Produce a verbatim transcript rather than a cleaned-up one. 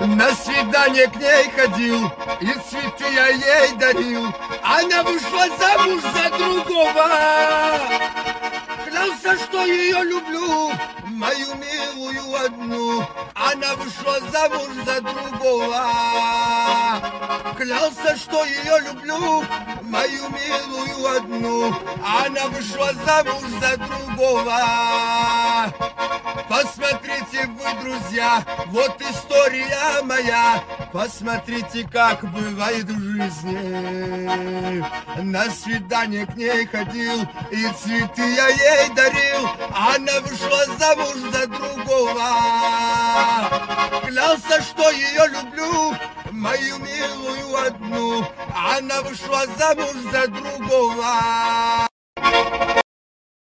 На свидание к ней ходил, и цветы я ей дарил. Она вышла замуж за другого. Клялся, что ее люблю, мою милую одну. Она вышла замуж за другого. Клялся, что ее люблю, мою милую одну. Она вышла замуж за другого. Посмотрите вы, друзья, вот история моя. Посмотрите, как бывает в жизни. На свидание к ней ходил, и цветы я ей дарил. Она вышла замуж за другого. Клялся, что ее люблю, мою милую одну. Она вышла замуж за другого.